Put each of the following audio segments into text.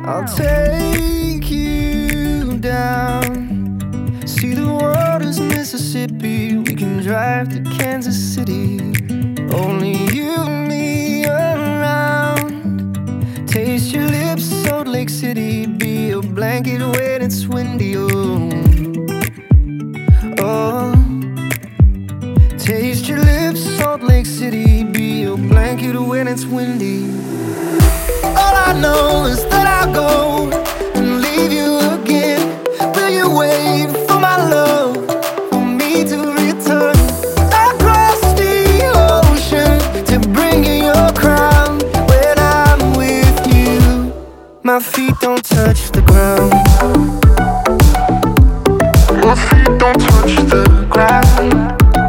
I'll take you down. See the waters, Mississippi. We can drive to Kansas City. Only you and me around. Taste your lips, Salt Lake City. Be a blanket when it's windy. Oh. Taste your lips, Salt Lake City. Be a blanket when it's windy. All I know is that I'll go and leave you again. Will you wait for my love, for me to return across the ocean to bring you your crown? When I'm with you, my feet don't touch the ground. My feet don't touch the ground.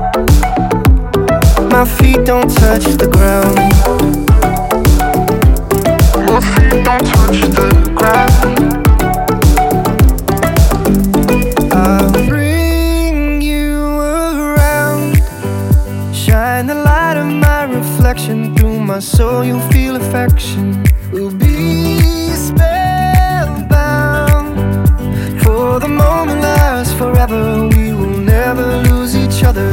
My feet don't touch the ground. My feet don't touch the ground. I'll bring you around. Shine the light of my reflection through my soul. You'll feel affection. We'll be spellbound. For the moment lasts forever. We will never lose each other.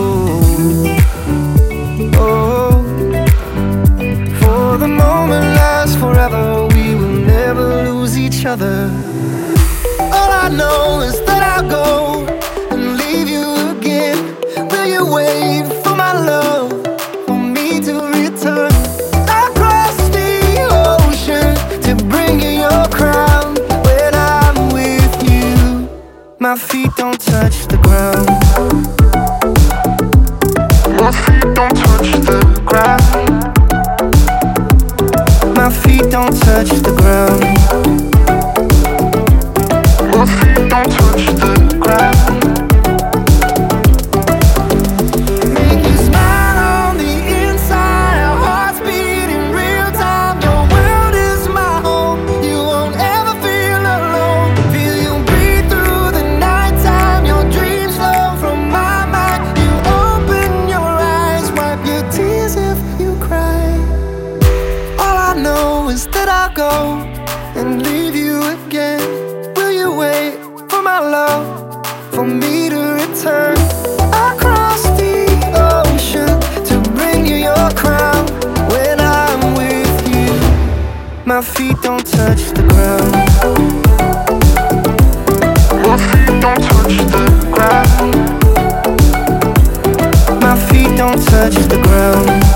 For the moment lasts forever. We will never lose each other. All I know is that I'll go and leave you again. Will you wait for my love, for me to return across the ocean to bring you your crown? When I'm with you, my feet don't touch the ground. My feet don't touch the ground. My feet don't touch the ground. My feet don't touch the ground. Make you smile on the inside, our hearts beat in real time. Your world is my home. You won't ever feel alone. Feel you breathe through the nighttime. Your dreams flow from my mind. You open your eyes, wipe your tears if you cry. All I know is that I'll go and leave you again. Will you wait for my love, for me to return across the ocean to bring you your crown? When I'm with you, my feet don't touch the ground. My feet don't touch the ground. My feet don't touch the ground.